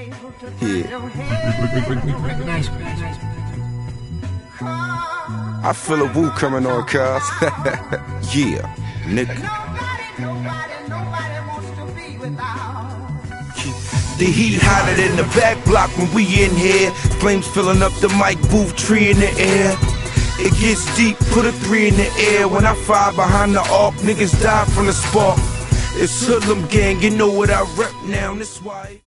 Yeah. Nice. I feel a woo coming on, cuz. Yeah, nigga. The heat hotter than the back block when we in here. Flames filling up the mic booth, tree in the air. It gets deep, put a 3 in the air. When I fire behind the arc, niggas die from the spark. It's Hoodlum gang, you know what I rep now, that's why.